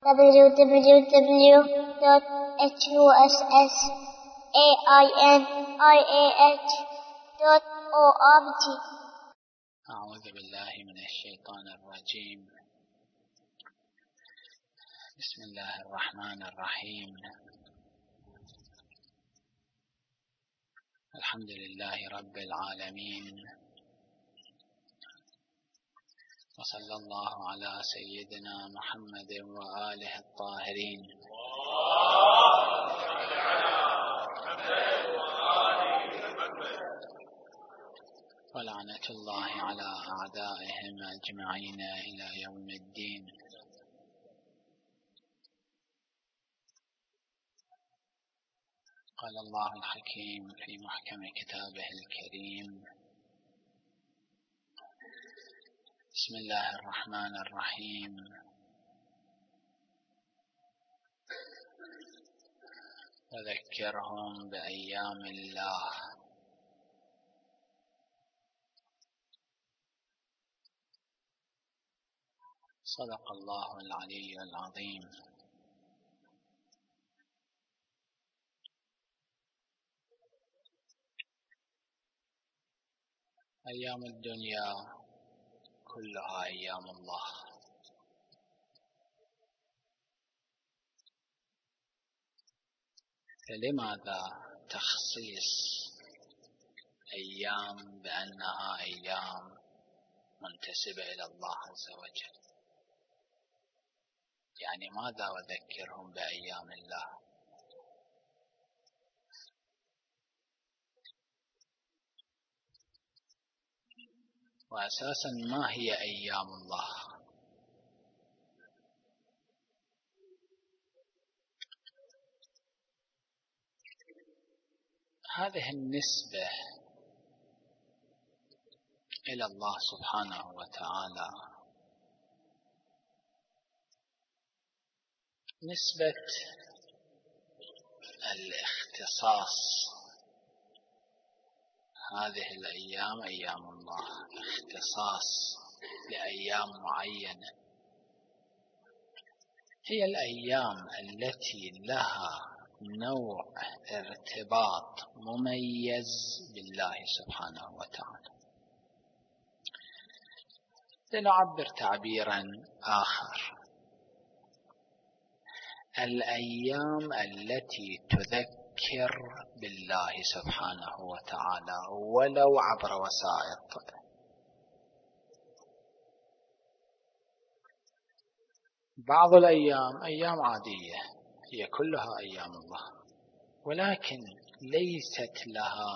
www.husainiah.org. أعوذ بالله من الشيطان الرجيم. بسم الله الرحمن الرحيم. الحمد لله رب العالمين، وصلى الله على سيدنا محمد وآله الطاهرين، ولعنة الله على أعدائهم أجمعين إلى يوم الدين. قال الله الحكيم في محكم كتابه الكريم: بسم الله الرحمن الرحيم. وذكرهم بأيام الله. صدق الله العلي العظيم. أيام الدنيا كلها أيام الله، فلماذا تخصيص أيام بأنها أيام منتسبة إلى الله عز وجل؟ يعني ماذا وذكرهم بأيام الله؟ وأساسا ما هي أيام الله؟ هذه النسبة إلى الله سبحانه وتعالى نسبة الاختصاص. هذه الأيام أيام الله، اختصاص لأيام معينة، هي الأيام التي لها نوع ارتباط مميز بالله سبحانه وتعالى. لنعبر تعبيرا آخر: الأيام التي تذكر بالله سبحانه وتعالى ولو عبر وسائط. بعض الأيام أيام عادية هي كلها أيام الله، ولكن ليست لها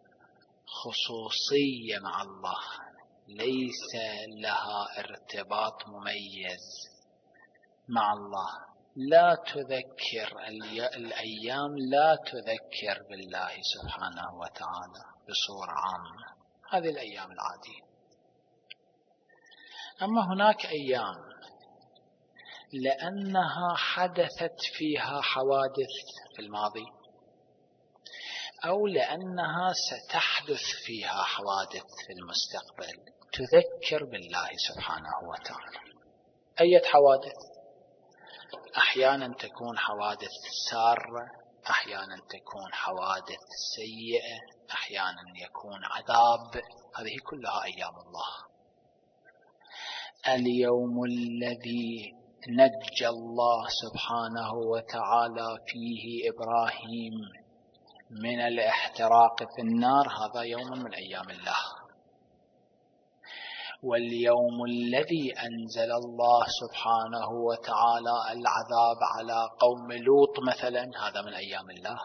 خصوصية مع الله، ليس لها ارتباط مميز مع الله، لا تذكر الأيام لا تذكر بالله سبحانه وتعالى بصورة عامة. هذه الأيام العادية. أما هناك أيام لأنها حدثت فيها حوادث في الماضي، أو لأنها ستحدث فيها حوادث في المستقبل، تذكر بالله سبحانه وتعالى. أي حوادث؟ أحيانا تكون حوادث سارة، أحيانا تكون حوادث سيئة، أحيانا يكون عذاب. هذه كلها أيام الله. اليوم الذي نجى الله سبحانه وتعالى فيه إبراهيم من الاحتراق في النار، هذا يوم من أيام الله. واليوم الذي أنزل الله سبحانه وتعالى العذاب على قوم لوط مثلا، هذا من أيام الله.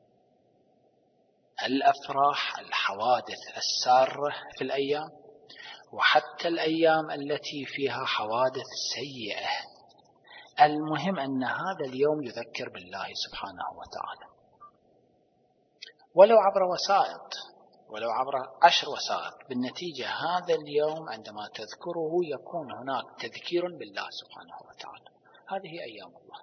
الأفراح، الحوادث السارة في الأيام، وحتى الأيام التي فيها حوادث سيئة، المهم أن هذا اليوم يذكر بالله سبحانه وتعالى ولو عبر وسائط، ولو عبر 10 وسائط. بالنتيجة هذا اليوم عندما تذكره يكون هناك تذكير بالله سبحانه وتعالى. هذه أيام الله.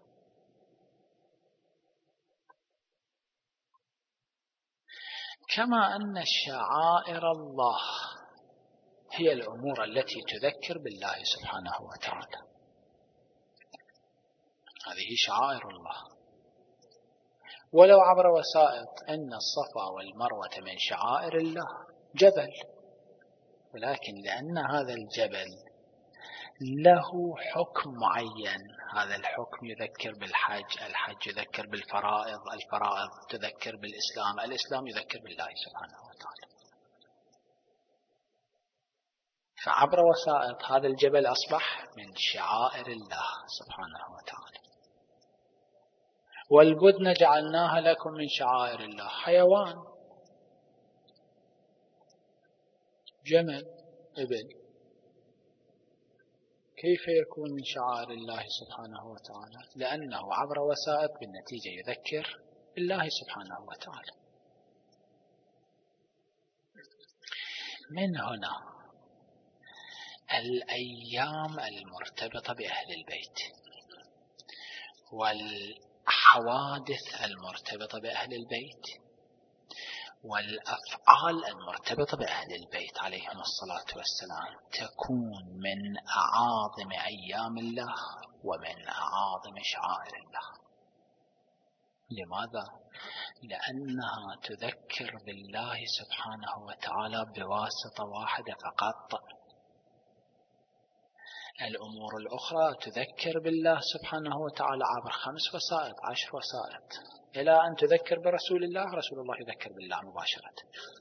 كما أن شعائر الله هي الأمور التي تذكر بالله سبحانه وتعالى. هذه شعائر الله. ولو عبر وسائط أن الصفا والمروة من شعائر الله جبل، ولكن لأن هذا الجبل له حكم معين، هذا الحكم يذكر بالحج، الحج يذكر بالفرائض، الفرائض تذكر بالإسلام، الإسلام يذكر بالله سبحانه وتعالى. فعبر وسائط هذا الجبل أصبح من شعائر الله سبحانه وتعالى. والبدن جعلناها لكم من شعائر الله، حيوان، جمل، إبل، كيف يكون من شعائر الله سبحانه وتعالى؟ لأنه عبر وسائط بالنتيجة يذكر بالله سبحانه وتعالى. من هنا الأيام المرتبطة بأهل البيت والحوادث المرتبطة بأهل البيت والأفعال المرتبطة بأهل البيت عليهم الصلاة والسلام تكون من أعاظم أيام الله ومن أعاظم شعائر الله. لماذا؟ لأنها تذكر بالله سبحانه وتعالى بواسطة واحدة فقط. الأمور الأخرى تذكر بالله سبحانه وتعالى عبر 5 وسائط 10 وسائط، إلى أن تذكر برسول الله، رسول الله يذكر بالله مباشرة.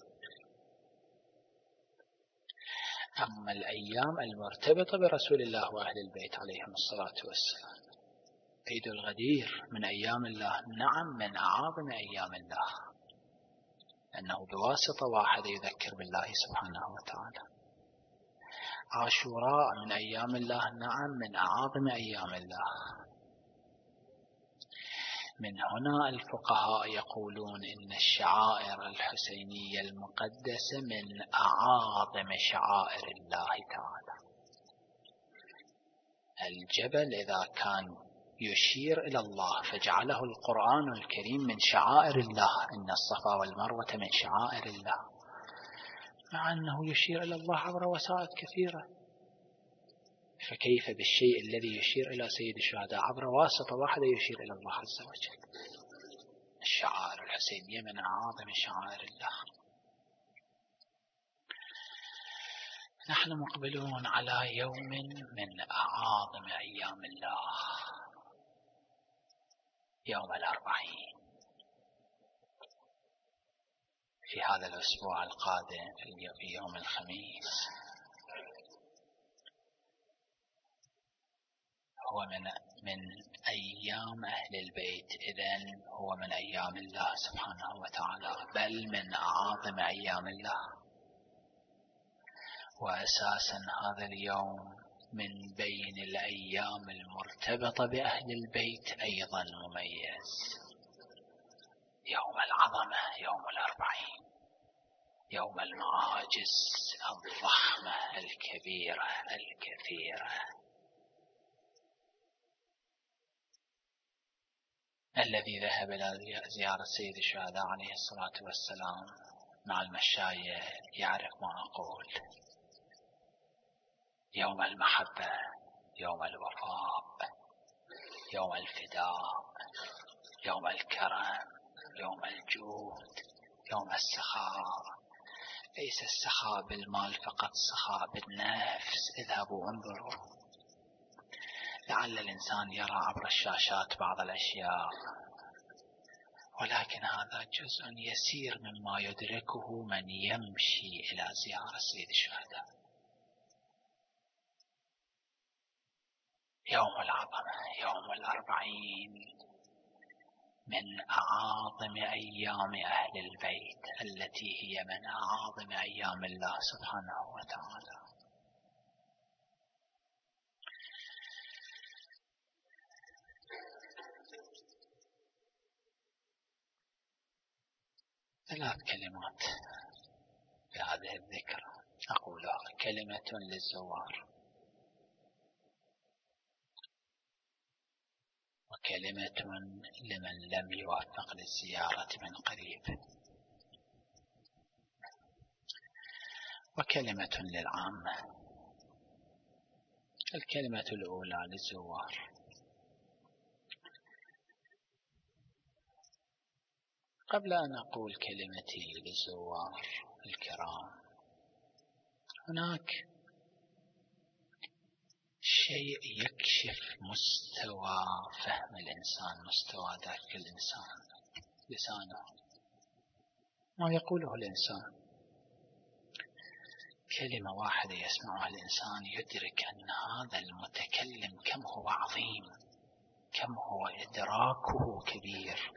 أما الأيام المرتبطة برسول الله وأهل البيت عليهم الصلاة والسلام، عيد الغدير من أيام الله، نعم من أعاظم أيام الله، أنه بواسطة واحدة يذكر بالله سبحانه وتعالى. عاشوراء من أيام الله، نعم من أعاظم أيام الله. من هنا الفقهاء يقولون إن الشعائر الحسينية المقدسة من أعاظم شعائر الله تعالى. الجبل إذا كان يشير إلى الله فجعله القرآن الكريم من شعائر الله، إن الصفا والمروة من شعائر الله، مع أنه يشير إلى الله عبر وسائط كثيرة، فكيف بالشيء الذي يشير إلى سيد الشهداء عبر واسطة واحدة يشير إلى الله عز وجل؟ الشعائر الحسينية من أعظم شعائر الله. نحن مقبلون على يوم من أعظم أيام الله، يوم الأربعين، في هذا الأسبوع القادم في يوم الخميس. هو من أيام أهل البيت، إذن هو من أيام الله سبحانه وتعالى، بل من أعظم أيام الله. وأساسا هذا اليوم من بين الأيام المرتبطة بأهل البيت أيضا مميز، يوم العظمة، يوم الأربعين، يوم المعاجز الضخمة الكبيرة الكثيرة، الذي ذهب إلى زيارة سيد الشهداء عليه الصلاة والسلام مع المشاية يعرف ما أقول. يوم المحبة، يوم الوفاء، يوم الفداء، يوم الكرم، يوم الجود، يوم السخاء. ليس السخاء بالمال فقط، سخاء بالنفس. اذهبوا انظروا، لعل الإنسان يرى عبر الشاشات بعض الأشياء، ولكن هذا جزء يسير مما يدركه من يمشي إلى زيارة سيد الشهداء. يوم العظمة، يوم الأربعين، من أعاظم أيام أهل البيت، التي هي من أعاظم أيام الله سبحانه وتعالى. ثلاث كلمات في هذه الذكرى أقولها: كلمة للزوار، وكلمة لمن لم يوفق للزيارة من قريب، وكلمة للعامة. الكلمة الأولى للزوار: قبل أن أقول كلمتي للزوار الكرام، هناك شيء يكشف مستوى فهم الإنسان، مستوى ذاك الإنسان، لسانه، ما يقوله الإنسان. كلمة واحدة يسمعها الإنسان يدرك أن هذا المتكلم كم هو عظيم، كم هو إدراكه كبير.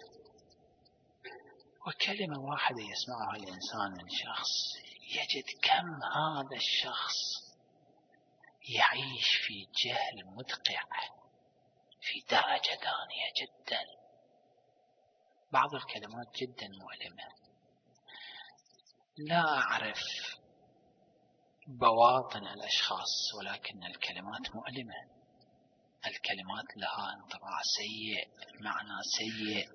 وكلمة واحدة يسمعها الإنسان من شخص يجد كم هذا الشخص يعيش في جهل مدقع في درجة دانية جدا. بعض الكلمات جدا مؤلمة، لا أعرف بواطن الأشخاص، ولكن الكلمات مؤلمة. الكلمات لها انطباع سيء، معنى سيء،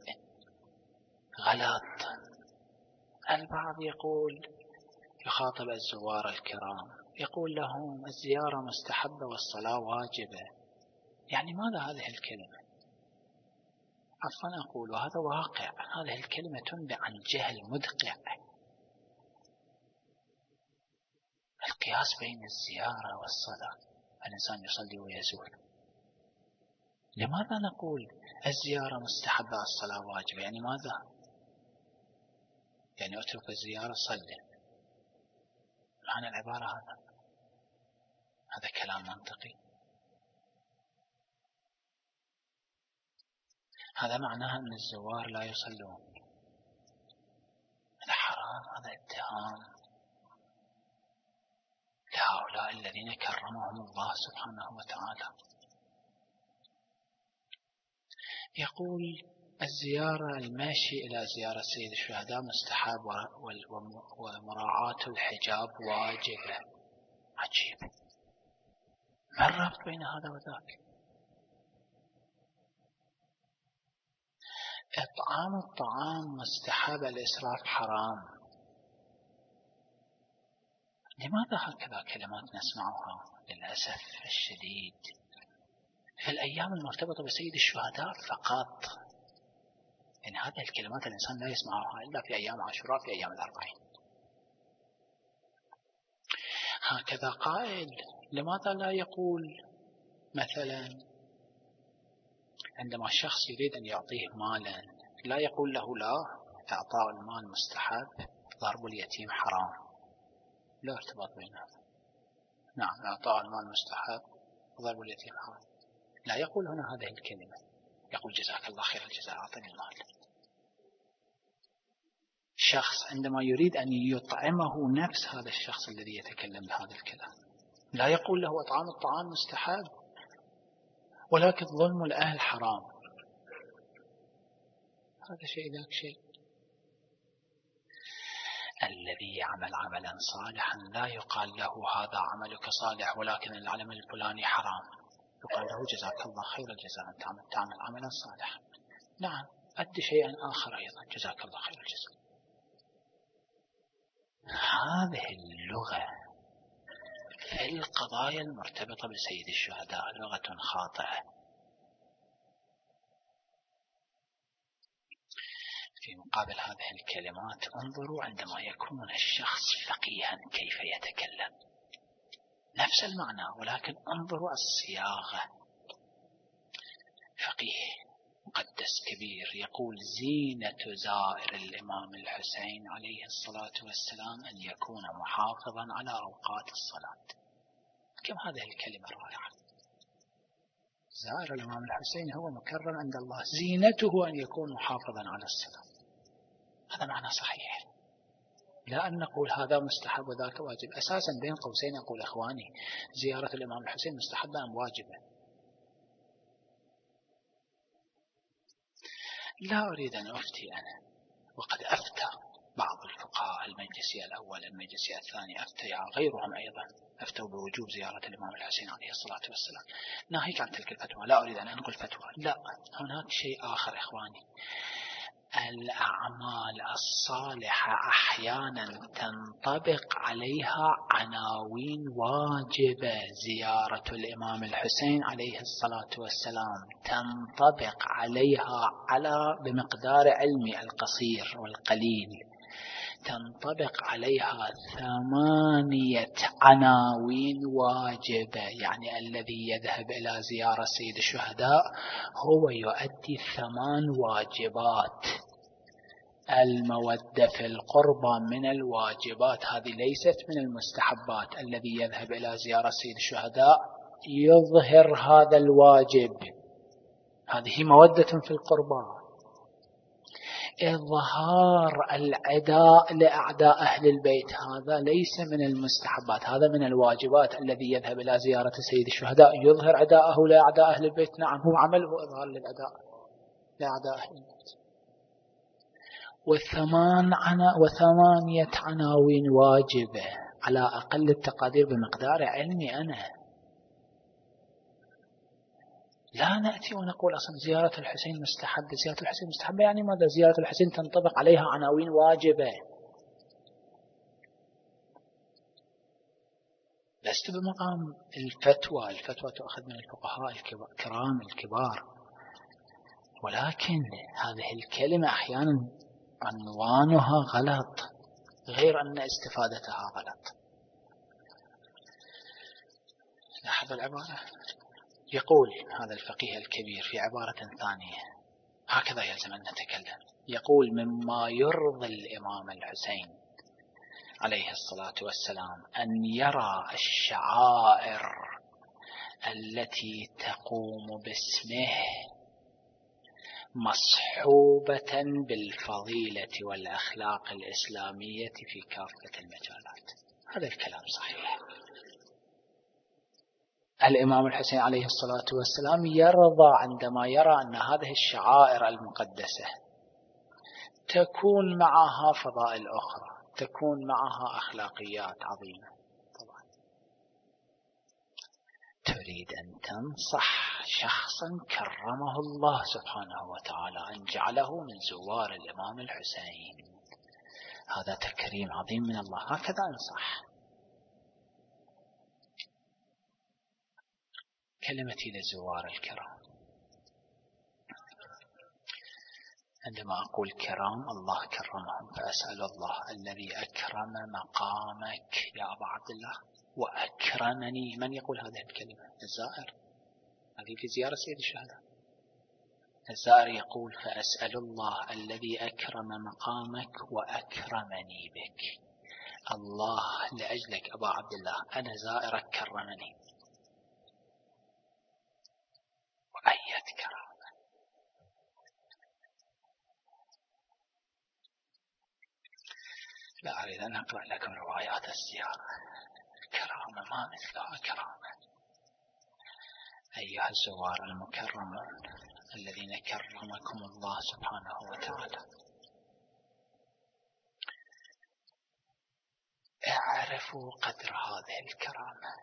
غلط. البعض يقول، يخاطب الزوار الكرام، يقول لهم الزيارة مستحبة والصلاة واجبة. يعني ماذا هذه الكلمة؟ عفوا أقول، وهذا واقع، هذه الكلمة تنبع عن جهل مدقع. القياس بين الزيارة والصلاة، الإنسان يصلي ويزور. لماذا نقول الزيارة مستحبة الصلاة واجبة؟ يعني ماذا؟ يعني أترك الزيارة صلي. معنى العبارة هذا كلام منطقي؟ هذا معناه أن الزوار لا يصلون. هذا حرام، هذا اتهام لهؤلاء الذين كرمهم الله سبحانه وتعالى. يقول الزيارة، المشي إلى زيارة سيد الشهداء مستحب، ومراعاة الحجاب واجبة. عجيب، ما الربط بين هذا وذاك؟ إطعام الطعام مستحب، الإسراف حرام. لماذا هكذا كلمات نسمعها للأسف الشديد في الأيام المرتبطة بسيد الشهداء فقط؟ إن هذه الكلمات الإنسان لا يسمعها إلا في أيام عاشوراء، في أيام الأربعين. هكذا قائل، لماذا لا يقول مثلا عندما الشخص يريد أن يعطيه مالا، لا يقول له لا، إعطاء المال مستحب، ضرب اليتيم حرام؟ لا ارتباط بينها. نعم، إعطاء المال مستحب، ضرب اليتيم حرام. لا يقول هنا هذه الكلمة، يقول جزاك الله خير الجزاء، أعطني المال. شخص عندما يريد أن يطعمه نفس هذا الشخص الذي يتكلم بهذا الكلام، لا يقول له إطعام الطعام مستحب، ولكن ظلم الأهل حرام. هذا شيء ذاك شيء. الذي يعمل عملا صالحا لا يقال له هذا عملك صالح، ولكن العمل الفلاني حرام، يقال له جزاك الله خير الجزاء، أنت تعمل عملا صالحا. نعم، أدي شيئا آخر أيضا، جزاك الله خير الجزاء. هذه اللغة في القضايا المرتبطة بسيد الشهداء لغة خاطئة. في مقابل هذه الكلمات انظروا عندما يكون الشخص فقيها كيف يتكلم، نفس المعنى، ولكن انظروا الصياغة. فقيه مقدس كبير يقول زينة زائر الإمام الحسين عليه الصلاة والسلام أن يكون محافظا على أوقات الصلاة. كم هذه الكلمة رائعة. زائر الإمام الحسين هو مكرم عند الله، زينته أن يكون محافظا على الصلاة. هذا معنى صحيح، لا أن نقول هذا مستحب وذاك واجب. أساسا بين قوسين أقول أخواني، زيارة الإمام الحسين مستحبة أم واجبة؟ لا أريد أن أفتي أنا، وقد أفتى بعض الفقهاء، المجلسي الأول المجلسي الثاني، أفتى غيرهم أيضا، أفتوا بوجوب زيارة الإمام الحسين عليه الصلاة والسلام. ناهيك عن تلك الفتوى، لا أريد أن أنقل فتوى، لا، هناك شيء آخر إخواني. الأعمال الصالحة أحيانا تنطبق عليها عناوين واجبة. زيارة الإمام الحسين عليه الصلاة والسلام تنطبق عليها بمقدار علمي القصير والقليل تنطبق عليها 8 عناوين واجبة. يعني الذي يذهب إلى زيارة سيد الشهداء هو يؤدي 8 واجبات. المودة في القربى من الواجبات، هذه ليست من المستحبات. الذي يذهب إلى زيارة سيد الشهداء يظهر هذا الواجب، هذه مودة في القربى. إظهار العداء لأعداء أهل البيت هذا ليس من المستحبات، هذا من الواجبات. الذي يذهب إلى زيارة سيد الشهداء يظهر عداءه لأعداء أهل البيت، نعم هو عمله إظهار للعداء لأعداء أهل البيت. 8 عناوين واجبة على أقل التقادير بمقدار علمي أنا. لا نأتي ونقول أصلا زيارة الحسين مستحبة. زيارة الحسين مستحبة يعني ماذا؟ زيارة الحسين تنطبق عليها عناوين واجبة. لست بمقام الفتوى تأخذ من الفقهاء الكرام الكبار، ولكن هذه الكلمة أحيانا عنوانها غلط، غير أن استفادتها غلط. لاحظ العبارة، يقول هذا الفقيه الكبير في عبارة ثانية، هكذا يلزم أن نتكلم. يقول: مما يرضي الإمام الحسين عليه الصلاة والسلام أن يرى الشعائر التي تقوم باسمه مصحوبة بالفضيلة والأخلاق الإسلامية في كافة المجالات. هذا الكلام صحيح. الإمام الحسين عليه الصلاة والسلام يرضى عندما يرى أن هذه الشعائر المقدسة تكون معها فضائل أخرى، تكون معها أخلاقيات عظيمة. طبعا تريد أن تنصح شخصا كرمه الله سبحانه وتعالى أن جعله من زوار الإمام الحسين، هذا تكريم عظيم من الله، هكذا أنصح. كلمتي للزوار الكرام، عندما أقول كرام الله كرمهم، فأسأل الله الذي أكرم مقامك يا أبا عبد الله وأكرمني. من يقول هذه الكلمة؟ الزائر، هذه في زيارة سيد الشهداء. الزائر يقول: فأسأل الله الذي أكرم مقامك وأكرمني بك. الله لأجلك أبا عبد الله أنا زائرك كرمني. وأية كرامة! لا أريد أن أقرأ لكم روايات الزيارة، كرامة ما مثلها كرامة. أيها الزوار المكرمون الذين كرمكم الله سبحانه وتعالى، اعرفوا قدر هذه الكرامة.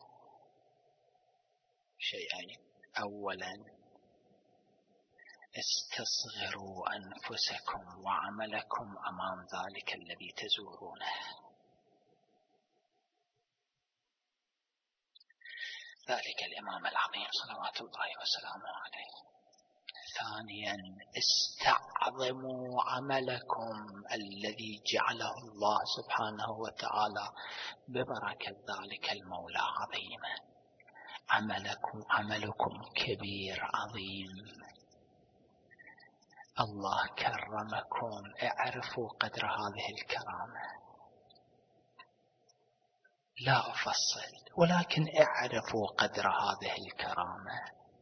شيئين: أولا، استصغروا أنفسكم وعملكم أمام ذلك الذي تزورونه. ذلك الإمام العظيم صلوات الله وسلامه عليه. ثانيا، استعظموا عملكم الذي جعله الله سبحانه وتعالى ببركة ذلك المولى عظيما. عملكم كبير عظيم، الله كرمكم، اعرفوا قدر هذه الكرامة. لا أفصل، ولكن اعرفوا قدر هذه الكرامة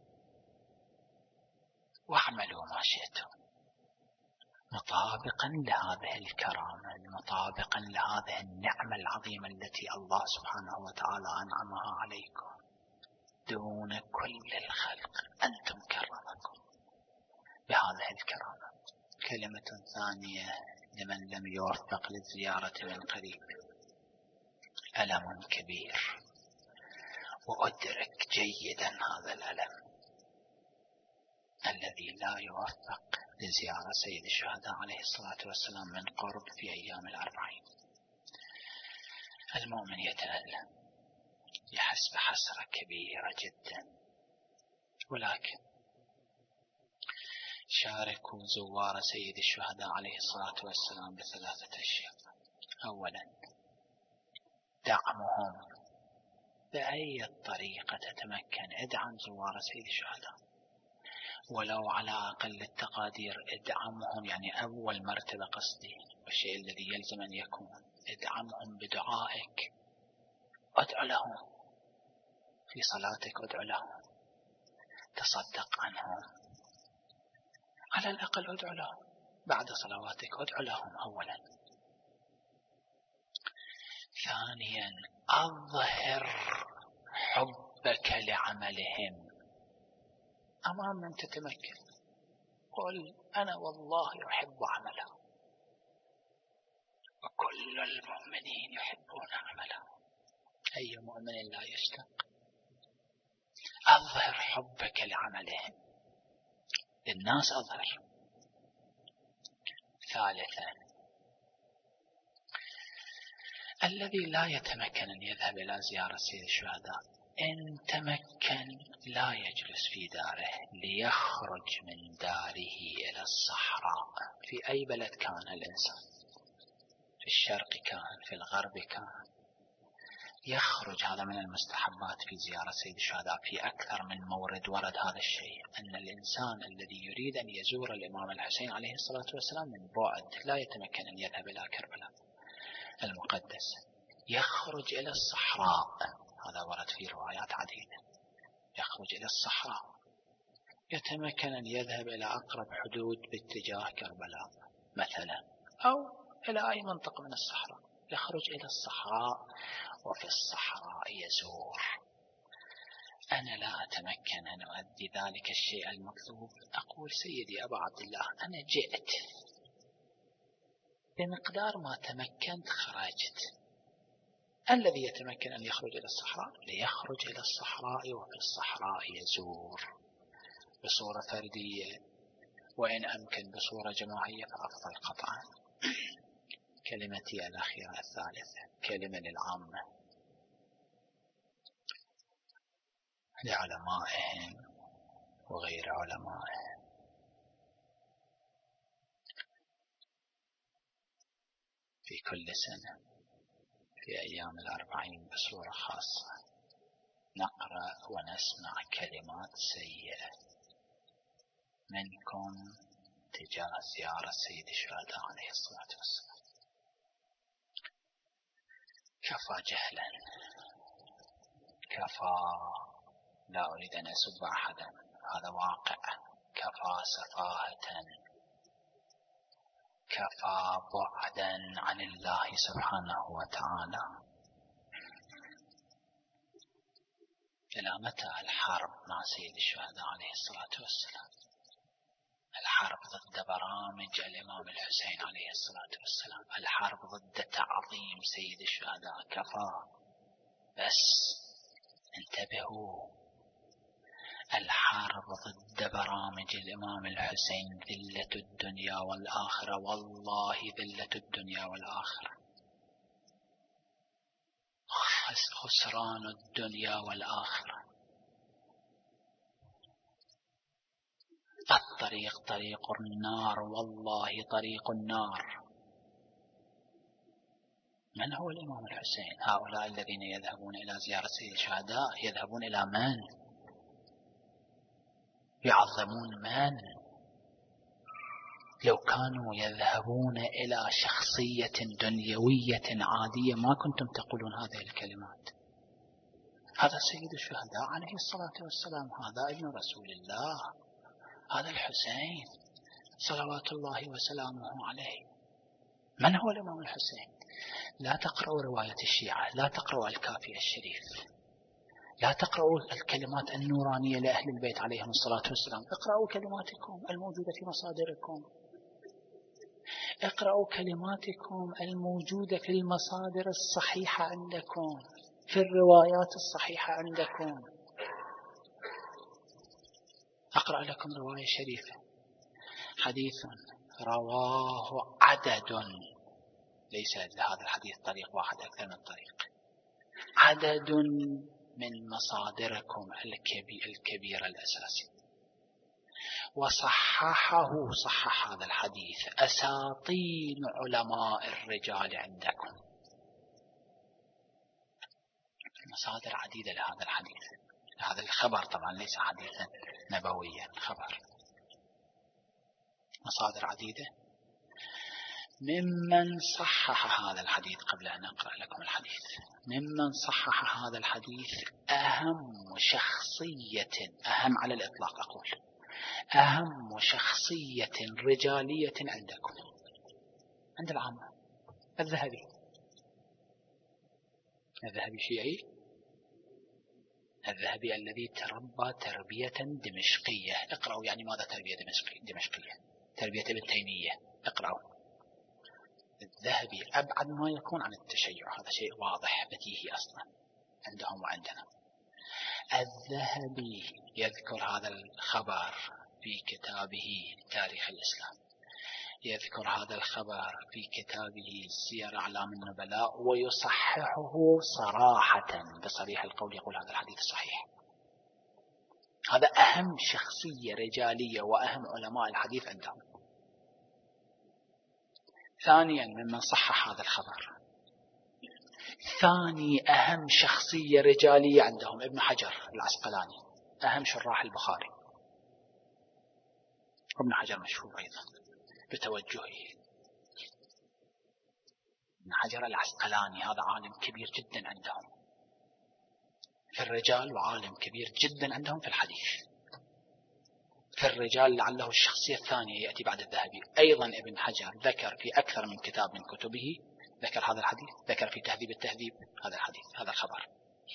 واعملوا ما شئتم مطابقا لهذه الكرامة، مطابقا لهذه النعمة العظيمة التي الله سبحانه وتعالى أنعمها عليكم دون كل الخلق. أنتم كرمكم بهذه الكرامة. كلمة ثانية لمن لم يوفق للزيارة من قريب: ألم كبير، وأدرك جيدا هذا الألم. الذي لا يوفق لزيارة سيد الشهداء عليه الصلاة والسلام من قرب في أيام 40. المؤمن يتألم، يحس بحسرة كبيرة جدا، ولكن شاركوا زوار سيد الشهداء عليه الصلاة والسلام بثلاثة أشياء. أولا، دعمهم بأي طريقة تتمكن، ادعم زوار سيد الشهداء ولو على أقل التقادير، ادعمهم، يعني أول مرتبة قصدي والشيء الذي يلزم أن يكون ادعمهم بدعائك، ادعو لهم في صلاتك، ادعو لهم، تصدق عنهم، على الأقل ادعو لهم بعد صلواتك، ادعو لهم أولا. ثانيا، أظهر حبك لعملهم أمام من تتمكن، قل أنا والله أحب عمله وكل المؤمنين يحبون عمله، أي مؤمن لا يشتاق. أظهر حبك لعملهم للناس، أظهر. ثالثا، الذي لا يتمكن أن يذهب إلى زيارة سيد الشهداء، إن تمكن لا يجلس في داره، ليخرج من داره إلى الصحراء في أي بلد كان الإنسان، في الشرق كان، في الغرب كان، يخرج. هذا من المستحبات في زيارة سيد الشهداء. في أكثر من مورد ورد هذا الشيء، أن الإنسان الذي يريد أن يزور الإمام الحسين عليه الصلاة والسلام من بعد، لا يتمكن أن يذهب إلى كربلاء المقدس، يخرج إلى الصحراء. هذا ورد في روايات عديدة، يخرج إلى الصحراء، يتمكن أن يذهب إلى أقرب حدود باتجاه كربلاء مثلا، أو إلى أي منطقة من الصحراء، يخرج إلى الصحراء وفي الصحراء يزور. أنا لا أتمكن أن أؤدي ذلك الشيء المطلوب، أقول سيدي أبا عبد الله أنا جئت بمقدار ما تمكنت، خرجت. الذي يتمكن أن يخرج إلى الصحراء ليخرج إلى الصحراء وفي الصحراء يزور بصورة فردية، وإن أمكن بصورة جماعية فأفضل قطعا. كلمتي الأخيرة الثالثة، كلمة للعامة، لعلمائهم وغير علمائهم. في كل سنة في أيام 40 بصورة خاصة نقرأ ونسمع كلمات سيئة منكم تجاه زيارة سيد الشهداء عليه الصلاة والسلام. كفى جهلا، كفى، لا أريد أن أسب أحدا، هذا واقع، كفى سفاهة، كفى بعدا عن الله سبحانه وتعالى. إلى متى الحرب مع سيد الشهداء عليه الصلاة والسلام؟ الحرب ضد برامج الإمام الحسين عليه الصلاة والسلام، الحرب ضد تعظيم سيد الشهداء، كفى. بس انتبهوا، الحرب ضد برامج الإمام الحسين ذلة الدنيا والآخرة، والله ذلة الدنيا والآخرة، خسران الدنيا والآخرة. الطريق طريق النار، والله طريق النار. من هو الإمام الحسين؟ هؤلاء الذين يذهبون إلى زيارة سيد الشهداء يذهبون إلى من؟ يعظمون من؟ لو كانوا يذهبون إلى شخصية دنيوية عادية ما كنتم تقولون هذه الكلمات. هذا سيد الشهداء عليه الصلاة والسلام، هذا ابن رسول الله، هذا الحسين صلوات الله وسلامه عليه. من هو الإمام الحسين؟ لا تقرأوا رواية الشيعة، لا تقرأوا الكافي الشريف، لا تقرأوا الكلمات النورانية لأهل البيت عليهم الصلاة والسلام، اقرأوا كلماتكم الموجودة في مصادركم، اقرأوا كلماتكم الموجودة في المصادر الصحيحة عندكم، في الروايات الصحيحة عندكم. أقرأ لكم رواية شريفة حديث رواه عدد، ليس لهذا الحديث طريق واحد، أكثر من طريق، عدد من مصادركم الكبيرة الأساسية، وصحح هذا الحديث أساطين علماء الرجال عندكم. مصادر عديدة لهذا الحديث، هذا الخبر طبعا ليس حديثا نبويا، خبر، مصادر عديدة ممن صحح هذا الحديث. قبل أن أقرأ لكم الحديث، ممن صحح هذا الحديث أهم شخصية، أهم على الإطلاق أقول، أهم شخصية رجالية عندكم، عند العامة، الذهبي. الذهبي شيعي، الذهبي الذي تربى تربية دمشقية. اقرأوا يعني ماذا تربية دمشقية؟ تربية ابن تيمية، اقرأوا. الذهبي أبعد ما يكون عن التشيع، هذا شيء واضح بديهي أصلا عندهم وعندنا. الذهبي يذكر هذا الخبر في كتابه تاريخ الإسلام، يذكر هذا الخبر في كتابه سير أعلام النبلاء، ويصححه صراحة بصريح القول، يقول هذا الحديث صحيح. هذا أهم شخصية رجالية وأهم علماء الحديث عندهم. ثانيا ممن صحح هذا الخبر، ثاني أهم شخصية رجالية عندهم ابن حجر العسقلاني، أهم شراح البخاري. ابن حجر مشهور أيضا بتوجهه. ابن حجر العسقلاني هذا عالم كبير جدا عندهم في الرجال، وعالم كبير جدا عندهم في الحديث. في الرجال لعله الشخصية الثانية يأتي بعد الذهبي. أيضا ابن حجر ذكر في أكثر من كتاب من كتبه، ذكر هذا الحديث، ذكر في تهذيب التهذيب هذا الحديث، هذا الخبر،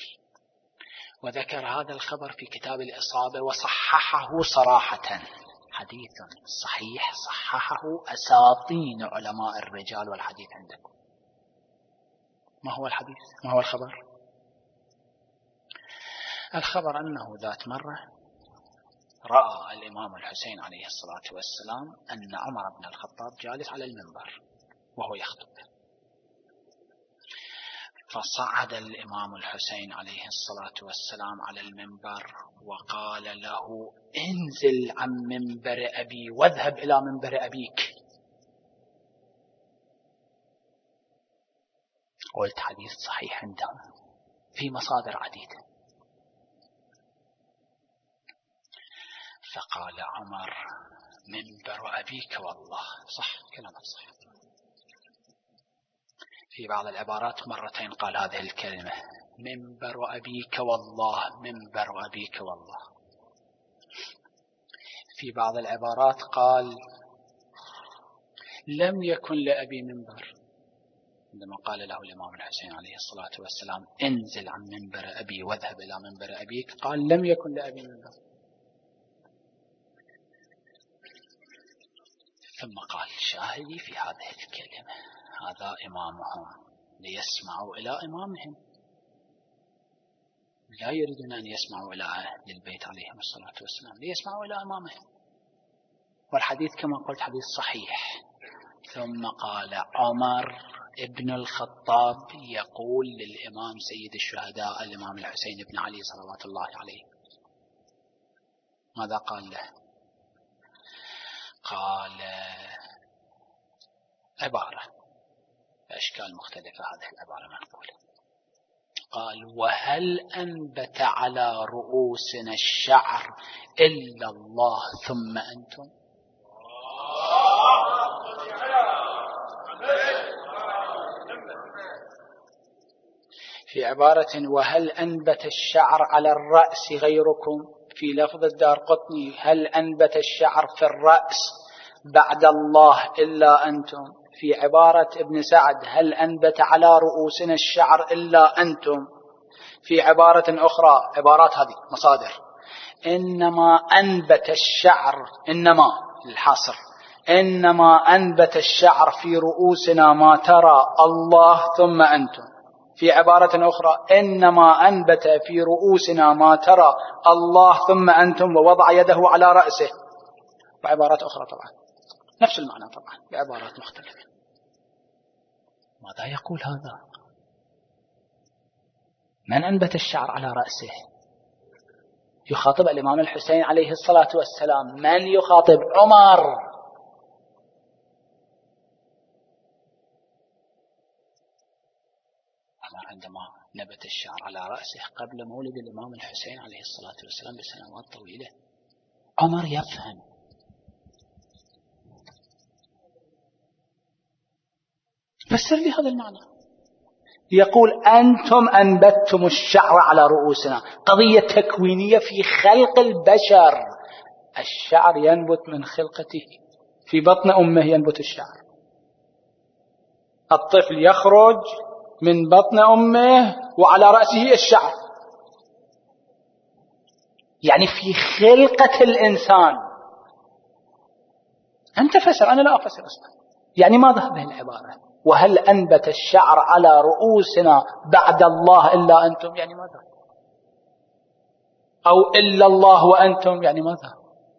وذكر هذا الخبر في كتاب الإصابة وصححه صراحة. حديث صحيح صححه أساطين علماء الرجال والحديث عندكم. ما هو الحديث؟ ما هو الخبر؟ الخبر أنه ذات مرة رأى الإمام الحسين عليه الصلاة والسلام أن عمر بن الخطاب جالس على المنبر وهو يخطب، فصعد الإمام الحسين عليه الصلاة والسلام على المنبر وقال له: انزل عن منبر أبي واذهب إلى منبر أبيك. قلت حديث صحيح عندهم في مصادر عديدة. فقال عمر: منبر أبيك والله. صح، كلامك صح. في بعض العبارات مرتين قال هذه الكلمة: منبر أبيك والله، منبر أبيك والله. في بعض العبارات قال: لم يكن لأبي منبر. عندما قال له الإمام الحسين عليه الصلاة والسلام: انزل عن منبر أبي واذهب إلى منبر أبيك، قال: لم يكن لأبي منبر. ثم قال: شاهدي في هذه الكلمة، هذا إمامهم، ليسمعوا إلى إمامهم، لا يريدون أن يسمعوا إلى أهل البيت عليهم الصلاة والسلام، ليسمعوا إلى إمامهم. والحديث كما قلت حديث صحيح. ثم قال: عمر ابن الخطاب يقول للإمام سيد الشهداء الإمام الحسين بن علي صلوات الله عليه. ماذا قال له؟ قال عبارة بأشكال مختلفة، هذه العبارة منقولة. قال: وهل أنبت على رؤوسنا الشعر إلا الله ثم أنتم؟ في عبارة: وهل أنبت الشعر على الرأس غيركم. في لفظ الدارقطني: هل أنبت الشعر في الرأس بعد الله إلا أنتم. في عبارة ابن سعد: هل أنبت على رؤوسنا الشعر إلا أنتم. في عبارة أخرى، عبارات هذه مصادر: إنما أنبت الشعر، إنما الحاصر، إنما أنبت الشعر في رؤوسنا ما ترى الله ثم أنتم. في عبارة أخرى: إنما أنبت في رؤوسنا ما ترى الله ثم أنتم، ووضع يده على رأسه. وعبارات أخرى طبعا. نفس المعنى طبعا بعبارات مختلفة. ماذا يقول هذا؟ من أنبت الشعر على رأسه؟ يخاطب الإمام الحسين عليه الصلاة والسلام. من يخاطب؟ عمر. عمر عندما نبت الشعر على رأسه قبل مولد الإمام الحسين عليه الصلاة والسلام بسنوات طويلة، عمر يفهم. فسر لي هذا المعنى. يقول أنتم أنبتتم الشعر على رؤوسنا، قضية تكوينية في خلق البشر. الشعر ينبت من خلقته، في بطن أمه ينبت الشعر. الطفل يخرج من بطن أمه وعلى رأسه الشعر، يعني في خلقة الإنسان. أنت فسر، أنا لا أفسر أصلا. يعني ماذا هذه العبارة؟ وهل أنبت الشعر على رؤوسنا بعد الله إلا أنتم؟ يعني ماذا؟ أو إلا الله وأنتم؟ يعني ماذا؟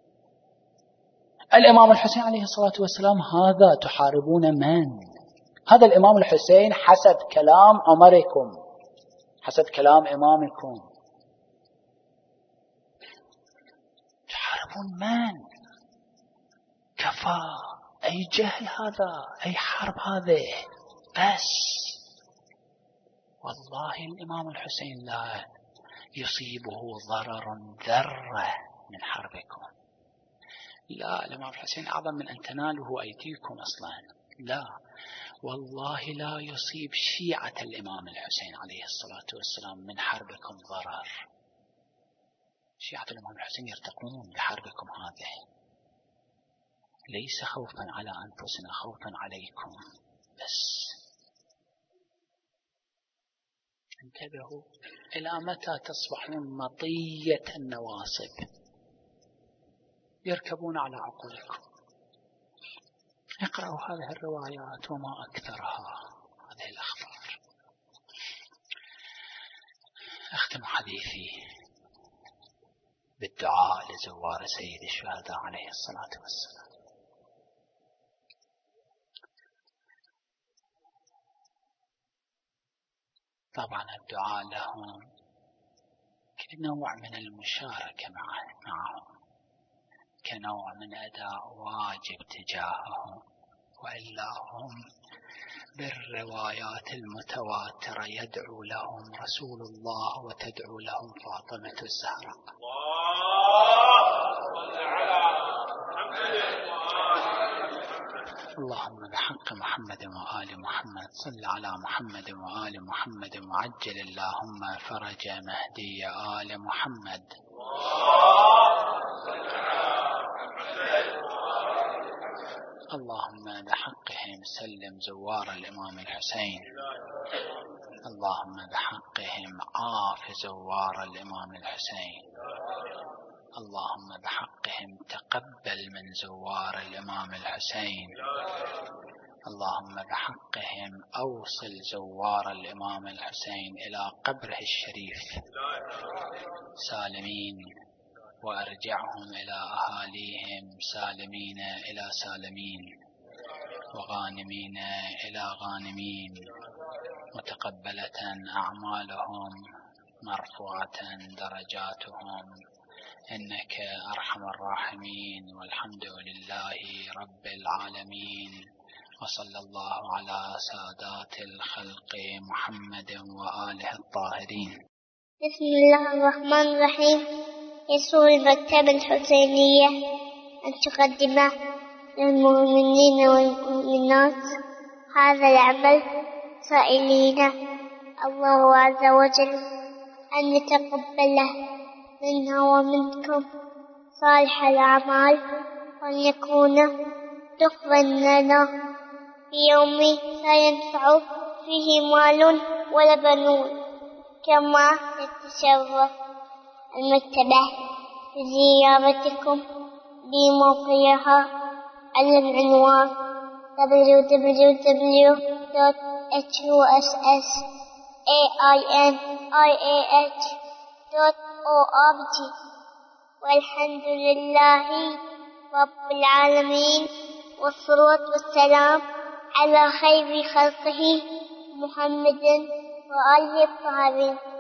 الإمام الحسين عليه الصلاة والسلام هذا تحاربون من؟ هذا الإمام الحسين حسب كلام عمركم، حسب كلام إمامكم، تحاربون من؟ كفى، أي جهل هذا، أي حرب هذه. بس والله الإمام الحسين لا يصيبه ضرر ذرة من حربكم. لا، الإمام الحسين أعظم من أن تناله أيديكم أصلا. لا والله لا يصيب شيعة الإمام الحسين عليه الصلاة والسلام من حربكم ضرر. شيعة الإمام الحسين يرتقون بحربكم هذه، ليس خوفا على أنفسنا، خوفا عليكم. بس انتبهوا، إلى متى تصبحون مطية النواصب يركبون على عقولكم؟ اقرأوا هذه الروايات وما أكثرها، هذه الأخبار. أختم حديثي بالدعاء لزوار سيد الشهداء عليه الصلاة والسلام. طبعا الدعاء لهم كنوع من المشاركة معهم، كنوع من أداء واجب تجاههم، وإلا هم بالروايات المتواترة يدعو لهم رسول الله وتدعو لهم فاطمة الزهراء. اللهم بحق محمد وآل محمد صل على محمد وآل محمد وعجل اللهم فرج مهدي آل محمد. اللهم بحقهم سلم زوار الإمام الحسين. اللهم بحقهم عاف زوار الإمام الحسين. اللهم بحقهم تقبل من زوار الإمام الحسين. اللهم بحقهم أوصل زوار الإمام الحسين إلى قبره الشريف سالمين، وأرجعهم إلى أهاليهم سالمين إلى سالمين، وغانمين إلى غانمين، متقبلة أعمالهم، مرفوعة درجاتهم، إنك أرحم الراحمين. والحمد لله رب العالمين، وصلى الله على سادات الخلق محمد وآله الطاهرين. بسم الله الرحمن الرحيم. يسر المكتبة الحسينية أن تقدم للمؤمنين والمؤمنات هذا العمل، سائلين الله عز وجل أن يتقبله منا ومنكم صالح الأعمال، وأن يكون دخلا لنا في يوم لا ينفع فيه مال ولا بنون. كما يتشرف المكتبة بزيارتكم بموقعها على العنوان www.hussainih.org. والحمد لله رب العالمين، والصلاة والسلام على خير خلقه محمد وآله الطاهرين.